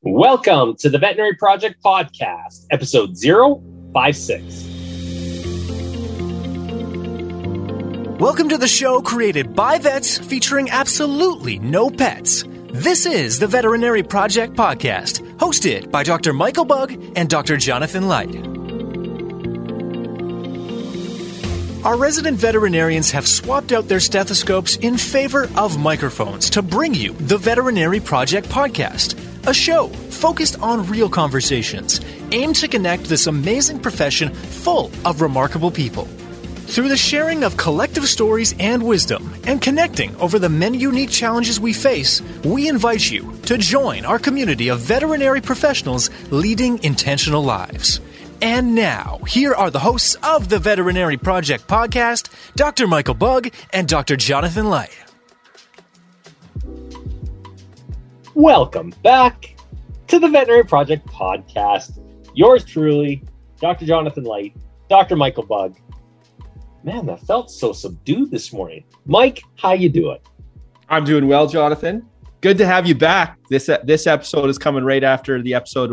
Welcome to the Veterinary Project Podcast, episode 056. Welcome to the show created by vets featuring absolutely no pets. This is the Veterinary Project Podcast, hosted by Dr. Michael Bugg and Dr. Jonathan Light. Our resident veterinarians have swapped out their stethoscopes in favor of microphones to bring you the Veterinary Project Podcast, a show focused on real conversations, aimed to connect this amazing profession full of remarkable people. Through the sharing of collective stories and wisdom, and connecting over the many unique challenges we face, we invite you to join our community of veterinary professionals leading intentional lives. And now, here are the hosts of the Veterinary Project Podcast, Dr. Michael Bugg and Dr. Jonathan Light. Welcome back to the Veterinary Project Podcast. Yours truly, Dr. Jonathan Light, Dr. Michael Bugg. Man, that felt so subdued this morning. Mike, how you doing? I'm doing well, Jonathan. Good to have you back. This episode is coming right after the episode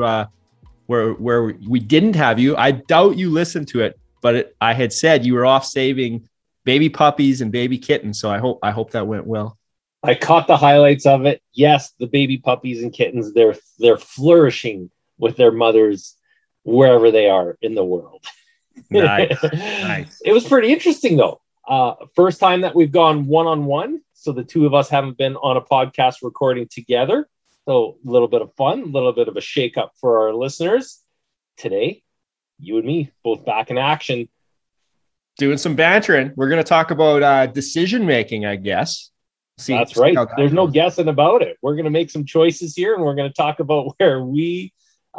where we didn't have you. I doubt you listened to it, but I had said you were off saving baby puppies and baby kittens. So I hope that went well. I caught the highlights of it. Yes, the baby puppies and kittens, they're flourishing with their mothers wherever they are in the world. Nice. It was pretty interesting though. First time that we've gone one-on-one. So the two of us haven't been on a podcast recording together. So a little bit of fun, a little bit of a shake-up for our listeners. Today, you and me both back in action. Doing some bantering. We're going to talk about decision-making, I guess. That's right. There's no guessing about it. We're going to make some choices here, and we're going to talk about where we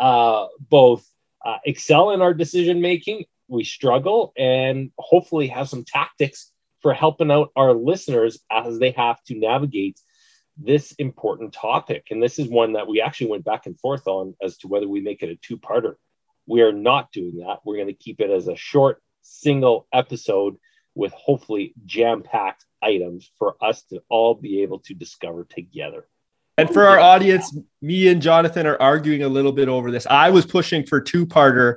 both excel in our decision-making, we struggle, and hopefully have some tactics for helping out our listeners as they have to navigate this important topic. And this is one that we actually went back and forth on as to whether we make it a two-parter. We are not doing that. We're going to keep it as a short, single episode with hopefully jam-packed items for us to all be able to discover together. And for our audience, me and Jonathan are arguing a little bit over this. I was pushing for two-parter.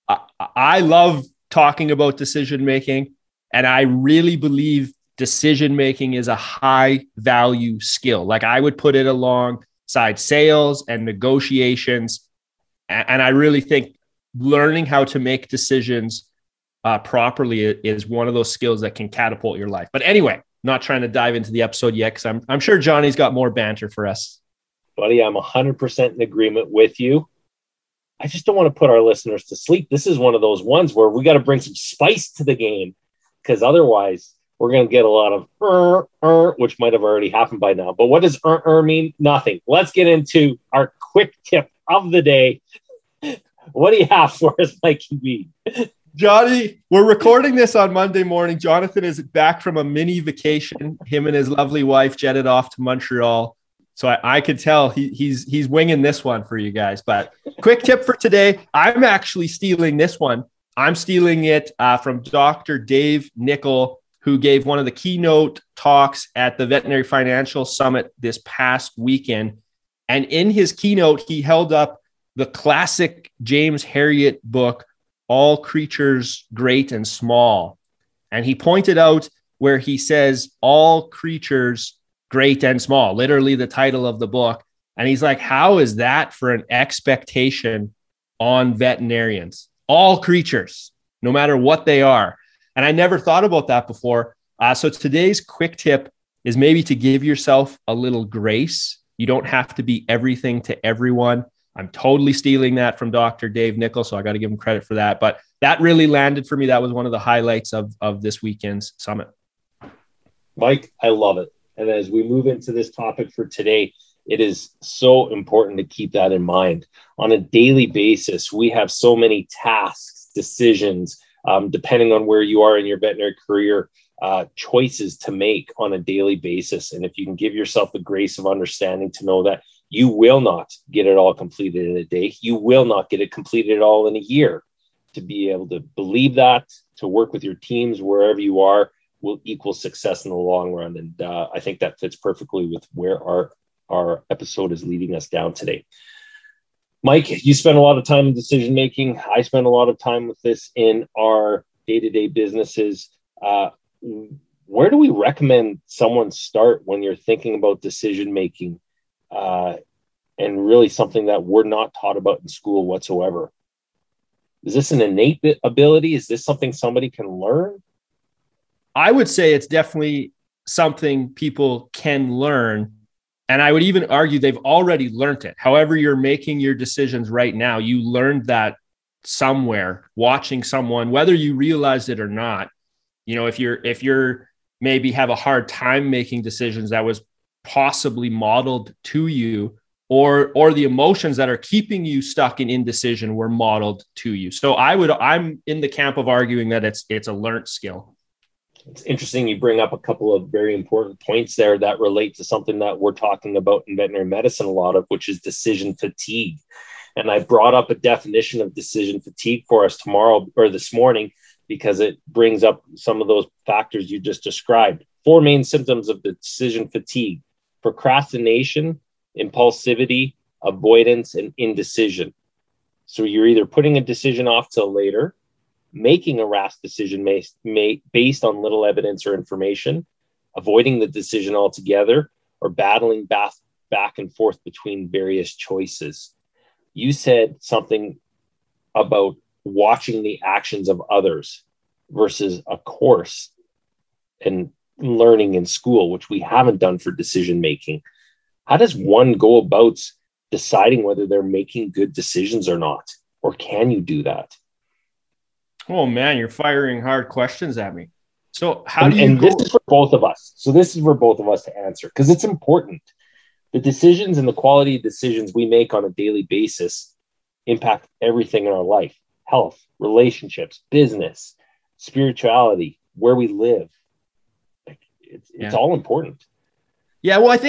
I love talking about decision-making, and I really believe decision-making is a high-value skill. Like I would put it alongside sales and negotiations. And I really think learning how to make decisions properly is one of those skills that can catapult your life. But anyway, not trying to dive into the episode yet because I'm sure Johnny's got more banter for us. Buddy, I'm 100% in agreement with you. I just don't want to put our listeners to sleep. This is one of those ones where we got to bring some spice to the game because otherwise we're going to get a lot of which might have already happened by now. But what does mean? Nothing. Let's get into our quick tip of the day. What do you have for us, Mikey B? Johnny, we're recording this on Monday morning. Jonathan is back from a mini vacation. Him and his lovely wife jetted off to Montreal. So I could tell he's winging this one for you guys. But quick tip for today. I'm actually stealing this one. I'm stealing it from Dr. Dave Nichol, who gave one of the keynote talks at the Veterinary Financial Summit this past weekend. And in his keynote, he held up the classic James Herriot book, All Creatures Great and Small. And he pointed out where he says, all creatures great and small, literally the title of the book. And he's like, how is that for an expectation on veterinarians? All creatures, no matter what they are. And I never thought about that before. So today's quick tip is maybe to give yourself a little grace. You don't have to be everything to everyone. I'm totally stealing that from Dr. Dave Nichol, so I got to give him credit for that. But that really landed for me. That was one of the highlights of this weekend's summit. Mike, I love it. And as we move into this topic for today, it is so important to keep that in mind. On a daily basis, we have so many tasks, decisions, depending on where you are in your veterinary career, choices to make on a daily basis. And if you can give yourself the grace of understanding to know that you will not get it all completed in a day, you will not get it completed all in a year, to be able to believe that, to work with your teams wherever you are, will equal success in the long run. And I think that fits perfectly with where our episode is leading us down today. Mike, you spend a lot of time in decision making. I spend a lot of time with this in our day-to-day businesses. Where do we recommend someone start when you're thinking about decision making, and really something that we're not taught about in school whatsoever? Is this an innate ability? Is this something somebody can learn? I would say it's definitely something people can learn. And I would even argue they've already learned it. However, you're making your decisions right now, you learned that somewhere, watching someone, whether you realized it or not. If you're maybe have a hard time making decisions, that was possibly modeled to you, or the emotions that are keeping you stuck in indecision were modeled to you. So I'm in the camp of arguing that it's a learned skill. It's interesting you bring up a couple of very important points there that relate to something that we're talking about in veterinary medicine a lot of, which is decision fatigue. And I brought up a definition of decision fatigue for us this morning, because it brings up some of those factors you just described. 4 main symptoms of decision fatigue: procrastination, impulsivity, avoidance, and indecision. So you're either putting a decision off till later, making a rash decision based on little evidence or information, avoiding the decision altogether, or battling back and forth between various choices. You said something about watching the actions of others versus a course and learning in school, which we haven't done for decision making. How does one go about deciding whether they're making good decisions or not? Or can you do that? Oh man, you're firing hard questions at me. So This is for both of us. So this is for both of us to answer, because it's important. The decisions and the quality of decisions we make on a daily basis impact everything in our life: health, relationships, business, spirituality, where we live. It's all important. Yeah. Well,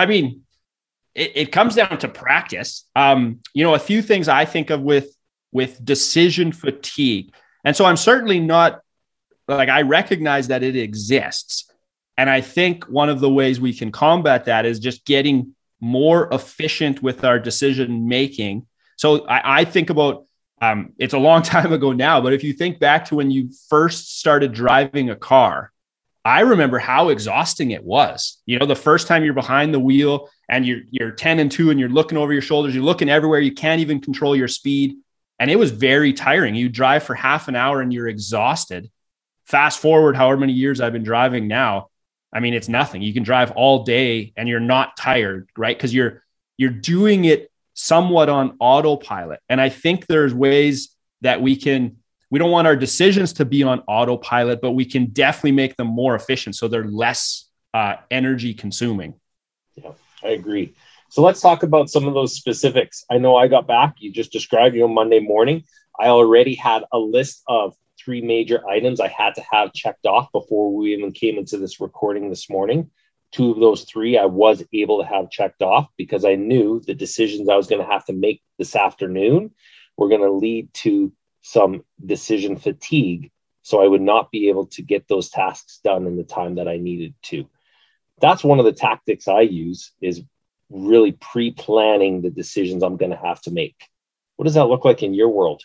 it comes down to practice. A few things I think of with decision fatigue. And so I'm certainly not I recognize that it exists. And I think one of the ways we can combat that is just getting more efficient with our decision making. So I think about, it's a long time ago now, but if you think back to when you first started driving a car, I remember how exhausting it was. The first time you're behind the wheel and you're 10 and 2 and you're looking over your shoulders, you're looking everywhere. You can't even control your speed. And it was very tiring. You drive for half an hour and you're exhausted. Fast forward however many years I've been driving now, it's nothing. You can drive all day and you're not tired, right? Because you're doing it somewhat on autopilot. And I think there's ways that we don't want our decisions to be on autopilot, but we can definitely make them more efficient so they're less energy consuming. Yeah, I agree. So let's talk about some of those specifics. I know I got back, you just described, Monday morning, I already had a list of 3 major items I had to have checked off before we even came into this recording this morning. 2 of those 3 I was able to have checked off because I knew the decisions I was going to have to make this afternoon were going to lead to some decision fatigue. So I would not be able to get those tasks done in the time that I needed to. That's one of the tactics I use, is really pre-planning the decisions I'm going to have to make. What does that look like in your world?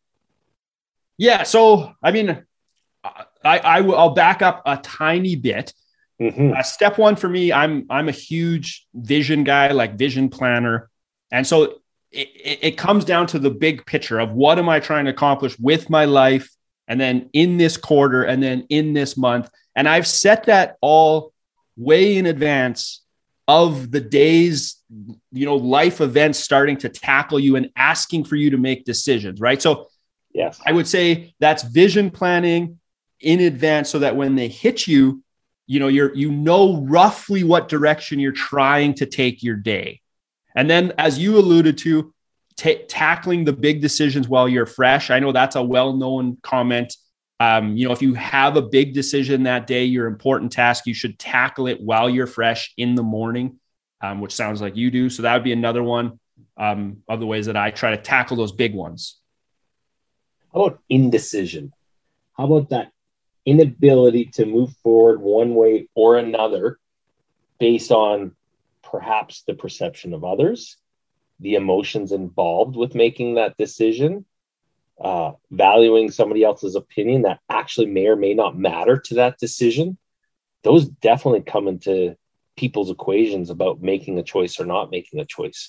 Yeah. So, I'll back up a tiny bit. Mm-hmm. Step 1 for me, I'm a huge vision guy, vision planner. And so it comes down to the big picture of what am I trying to accomplish with my life, and then in this quarter, and then in this month. And I've set that all way in advance of the days, life events starting to tackle you and asking for you to make decisions, right? So yes, I would say that's vision planning in advance so that when they hit you, you know roughly what direction you're trying to take your day. And then, as you alluded to, tackling the big decisions while you're fresh. I know that's a well-known comment. If you have a big decision that day, your important task, you should tackle it while you're fresh in the morning, which sounds like you do. So that would be another one of the ways that I try to tackle those big ones. How about indecision? How about that inability to move forward one way or another based on perhaps the perception of others, the emotions involved with making that decision, valuing somebody else's opinion that actually may or may not matter to that decision, those definitely come into people's equations about making a choice or not making a choice.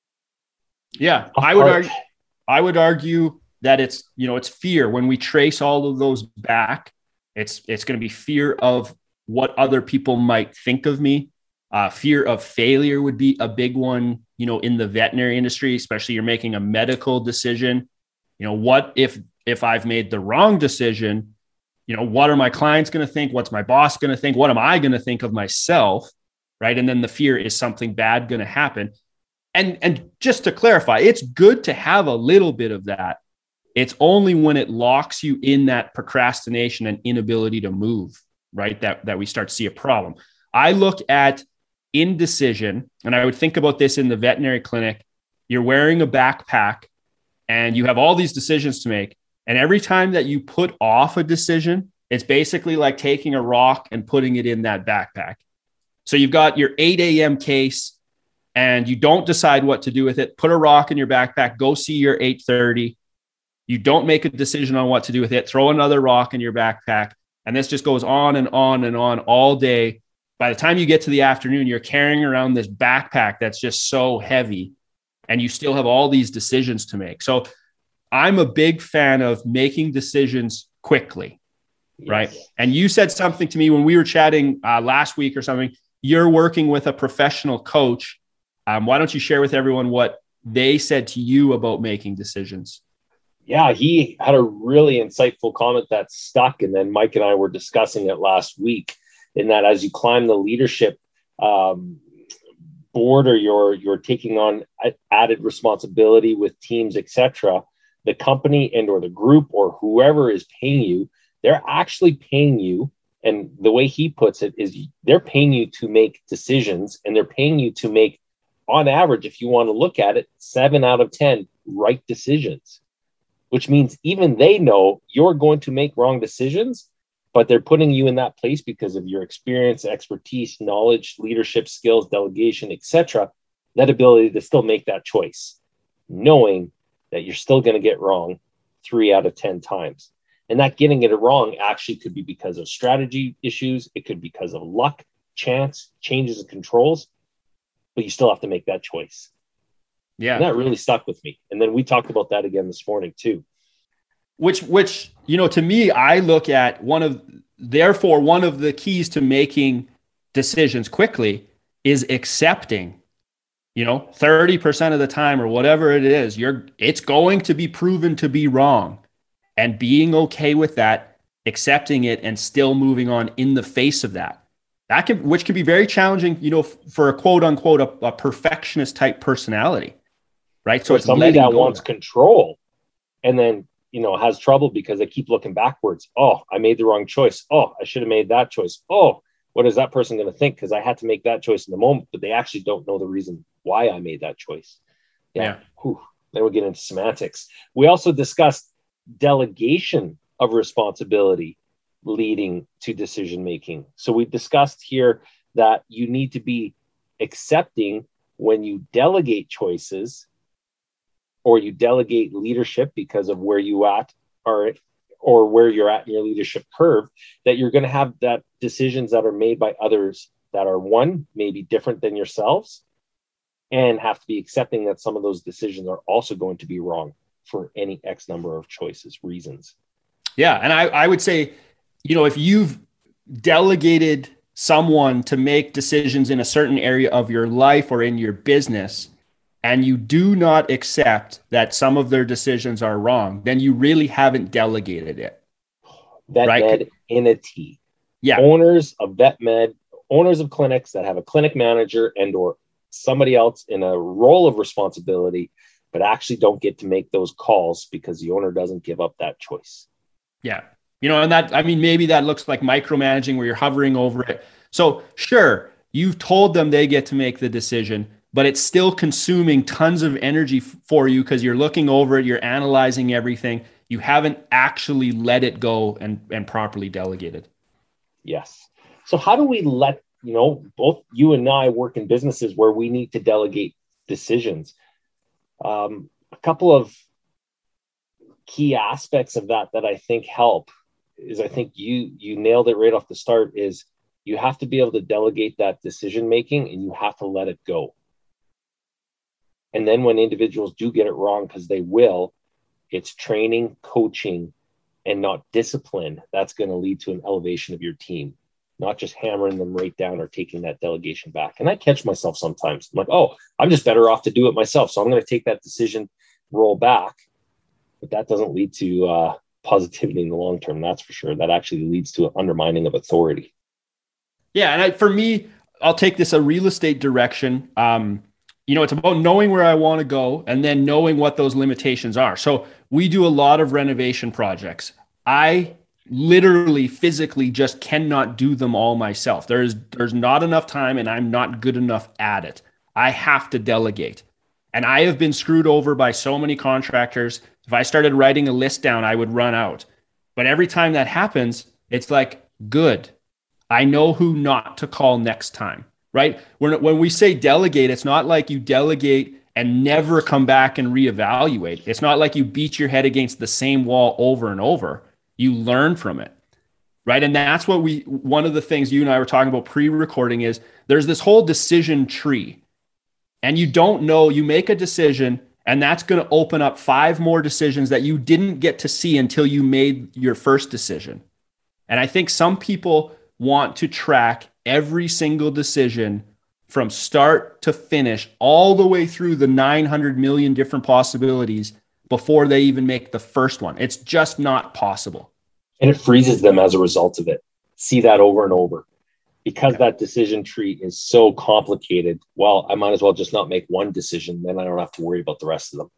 Yeah, I would argue that it's fear. When we trace all of those back, it's going to be fear of what other people might think of me. Fear of failure would be a big one, in the veterinary industry, especially you're making a medical decision. What if I've made the wrong decision? What are my clients going to think? What's my boss going to think? What am I going to think of myself? Right. And then the fear is something bad going to happen. And just to clarify, it's good to have a little bit of that. It's only when it locks you in that procrastination and inability to move, right, that we start to see a problem. I look at indecision, and I would think about this in the veterinary clinic. You're wearing a backpack and you have all these decisions to make. And every time that you put off a decision, it's basically like taking a rock and putting it in that backpack. So you've got your 8 a.m. case and you don't decide what to do with it. Put a rock in your backpack, go see your 8:30. You don't make a decision on what to do with it. Throw another rock in your backpack. And this just goes on and on and on all day. By the time you get to the afternoon, you're carrying around this backpack that's just so heavy and you still have all these decisions to make. So I'm a big fan of making decisions quickly, right? Yes. And you said something to me when we were chatting last week or something. You're working with a professional coach. Why don't you share with everyone what they said to you about making decisions? Yeah, he had a really insightful comment that stuck. And then Mike and I were discussing it last week, in that as you climb the leadership board, or you're taking on added responsibility with teams, etc., the company and or the group or whoever is paying you, they're actually paying you. And the way he puts it is they're paying you to make decisions, and they're paying you to make, on average, if you want to look at it, 7 out of 10 right decisions, which means even they know you're going to make wrong decisions, but they're putting you in that place because of your experience, expertise, knowledge, leadership skills, delegation, etc., that ability to still make that choice, knowing that you're still going to get wrong 3 out of 10 times. And that getting it wrong actually could be because of strategy issues. It could be because of luck, chance, changes in controls, but you still have to make that choice. Yeah. And that really stuck with me. And then we talked about that again this morning too. Which, to me, I look at one of the keys to making decisions quickly is accepting, 30% of the time or whatever it is, it's going to be proven to be wrong, and being okay with that, accepting it and still moving on in the face of that. Which can be very challenging, for a quote unquote, a perfectionist type personality, right? So it's somebody that wants control and then, has trouble because they keep looking backwards. Oh, I made the wrong choice. Oh, I should have made that choice. Oh, what is that person going to think? Because I had to make that choice in the moment, but they actually don't know the reason why I made that choice. Yeah. Then we get into semantics. We also discussed delegation of responsibility leading to decision making. So we discussed here that you need to be accepting when you delegate choices or you delegate leadership because of where you at or where you're at in your leadership curve, that you're going to have that decisions that are made by others that are maybe different than yourselves, and have to be accepting that some of those decisions are also going to be wrong for any X number of reasons. Yeah. And I would say, if you've delegated someone to make decisions in a certain area of your life or in your business, and you do not accept that some of their decisions are wrong, then you really haven't delegated it. VetMed in a T. Yeah. Owners of VetMed, owners of clinics that have a clinic manager and or somebody else in a role of responsibility, but actually don't get to make those calls because the owner doesn't give up that choice. Yeah. And maybe that looks like micromanaging where you're hovering over it. So sure, you've told them they get to make the decision, but it's still consuming tons of energy for you because you're looking over it, you're analyzing everything. You haven't actually let it go and properly delegated. Yes. So how do we both you and I work in businesses where we need to delegate decisions? A couple of key aspects of that I think help is, I think you nailed it right off the start, is you have to be able to delegate that decision making and you have to let it go. And then when individuals do get it wrong, because they will, it's training, coaching, and not discipline. That's going to lead to an elevation of your team, not just hammering them right down or taking that delegation back. And I catch myself sometimes. I'm like, oh, I'm just better off to do it myself. So I'm going to take that decision, roll back. But that doesn't lead to positivity in the long term. That's for sure. That actually leads to an undermining of authority. Yeah. And for me, I'll take this a real estate direction. It's about knowing where I want to go and then knowing what those limitations are. So we do a lot of renovation projects. I literally physically just cannot do them all myself. There's not enough time and I'm not good enough at it. I have to delegate. And I have been screwed over by so many contractors. If I started writing a list down, I would run out. But every time that happens, it's like, good. I know who not to call next time, right? When we say delegate, it's not like you delegate and never come back and reevaluate. It's not like you beat your head against the same wall over and over. You learn from it, right? And that's what one of the things you and I were talking about pre-recording is there's this whole decision tree. And you don't know, you make a decision and that's going to open up 5 more decisions that you didn't get to see until you made your first decision. And I think some people want to track every single decision from start to finish, all the way through the 900 million different possibilities before they even make the first one. It's just not possible. And it freezes them as a result of it. See that over and over. Because that decision tree is so complicated, well, I might as well just not make one decision. Then I don't have to worry about the rest of them.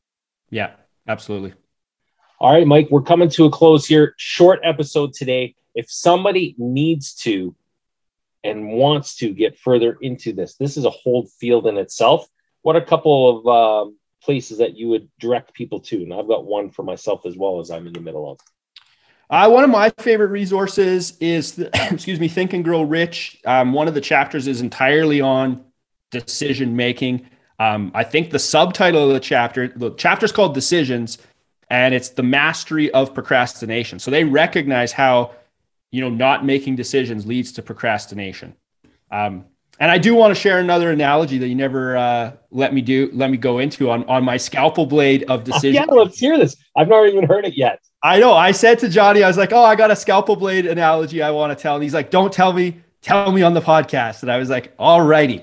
Yeah, absolutely. All right, Mike, we're coming to a close here. Short episode today. If somebody needs to and wants to get further into this is a whole field in itself. What are a couple of places that you would direct people to? And I've got one for myself as well, as I'm in the middle of. One of my favorite resources is, Think and Grow Rich. One of the chapters is entirely on decision-making. I think the subtitle of the chapter is called Decisions, and it's the mastery of procrastination. So they recognize how, not making decisions leads to procrastination. And I do want to share another analogy that you never let me go into on my scalpel blade of decision. Yeah, let's hear this. I've not even heard it yet. I know. I said to Johnny, I was like, oh, I got a scalpel blade analogy I want to tell. And he's like, don't tell me on the podcast. And I was like, all righty.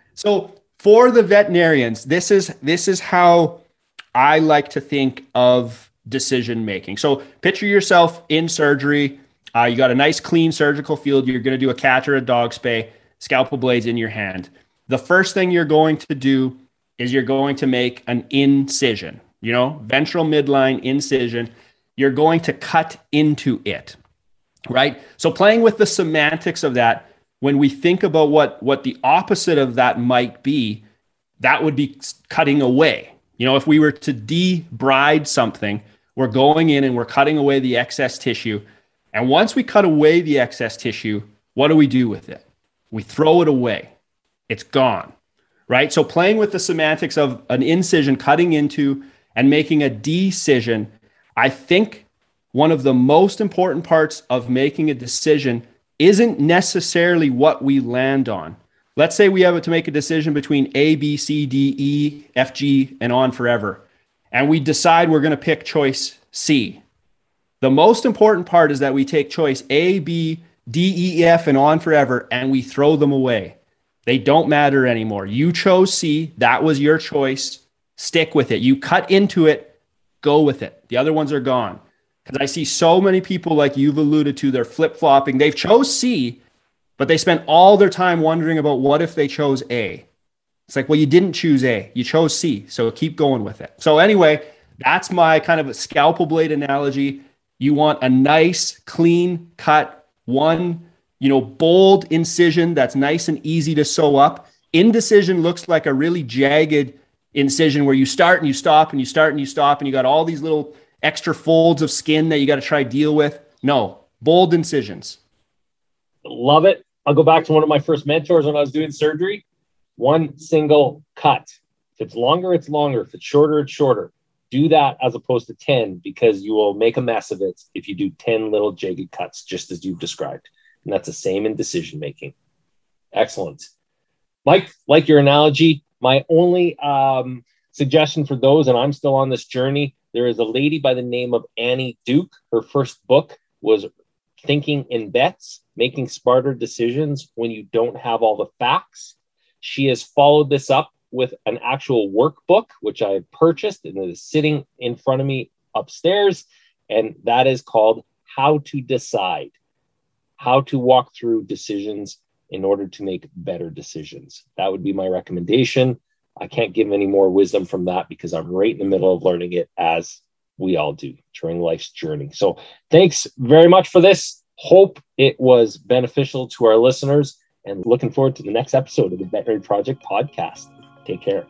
So for the veterinarians, this is how I like to think of decision-making. So picture yourself in surgery. You got a nice clean surgical field. You're going to do a cat or a dog spay, scalpel blades in your hand. The first thing you're going to do is you're going to make an incision, ventral midline incision. You're going to cut into it, right? So playing with the semantics of that, when we think about what the opposite of that might be, that would be cutting away. If we were to debride something, we're going in and we're cutting away the excess tissue. And once we cut away the excess tissue, what do we do with it? We throw it away. It's gone, right? So playing with the semantics of an incision, cutting into and making a decision, I think one of the most important parts of making a decision isn't necessarily what we land on. Let's say we have to make a decision between A, B, C, D, E, F, G, and on forever. And we decide we're going to pick choice C. The most important part is that we take choice A, B, D, E, F, and on forever, and we throw them away. They don't matter anymore. You chose C. That was your choice. Stick with it. You cut into it. Go with it. The other ones are gone. Because I see so many people, like you've alluded to, they're flip-flopping. They've chose C, but they spent all their time wondering about what if they chose A. It's like, well, you didn't choose A. You chose C. So keep going with it. So anyway, that's my kind of a scalpel blade analogy. You want a nice, clean cut, one, bold incision that's nice and easy to sew up. Indecision looks like a really jagged incision where you start and you stop and you start and you stop and you got all these little extra folds of skin that you got to try deal with. No, bold incisions. Love it. I'll go back to one of my first mentors when I was doing surgery. One single cut. it's longer, it's longer. If it's shorter, it's shorter. Do that as opposed to 10, because you will make a mess of it if you do 10 little jagged cuts, just as you've described. And that's the same in decision making. Excellent. Mike, like your analogy, my only suggestion for those, and I'm still on this journey, there is a lady by the name of Annie Duke. Her first book was Thinking in Bets, Making Smarter Decisions When You Don't Have All the Facts. She has followed this up with an actual workbook, which I purchased and it is sitting in front of me upstairs. And that is called How to Decide, how to walk through decisions in order to make better decisions. That would be my recommendation. I can't give any more wisdom from that because I'm right in the middle of learning it, as we all do during life's journey. So thanks very much for this. Hope it was beneficial to our listeners, and looking forward to the next episode of the Veterinary Project Podcast. Take care.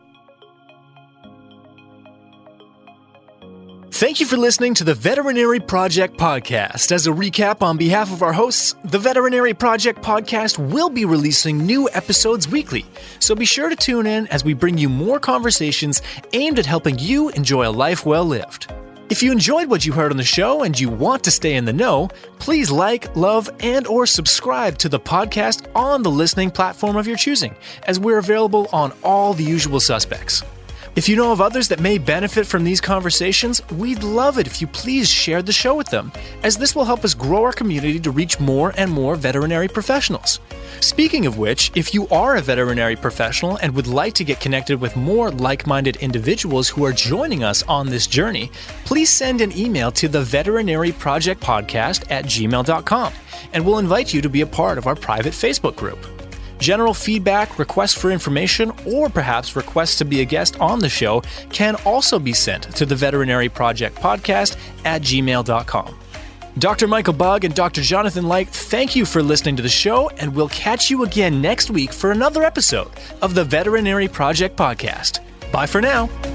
Thank you for listening to the Veterinary Project Podcast. As a recap, on behalf of our hosts, the Veterinary Project Podcast will be releasing new episodes weekly, so be sure to tune in as we bring you more conversations aimed at helping you enjoy a life well lived. If you enjoyed what you heard on the show and you want to stay in the know, please like, love, and or subscribe to the podcast on the listening platform of your choosing, as we're available on all the usual suspects. If you know of others that may benefit from these conversations, we'd love it if you please share the show with them, as this will help us grow our community to reach more and more veterinary professionals. Speaking of which, if you are a veterinary professional and would like to get connected with more like-minded individuals who are joining us on this journey, please send an email to the veterinaryprojectpodcast@gmail.com, and we'll invite you to be a part of our private Facebook group. General feedback, requests for information, or perhaps requests to be a guest on the show can also be sent to the veterinaryprojectpodcast@gmail.com. Dr. Michael Bugg and Dr. Jonathan Light, thank you for listening to the show, and we'll catch you again next week for another episode of the Veterinary Project Podcast. Bye for now.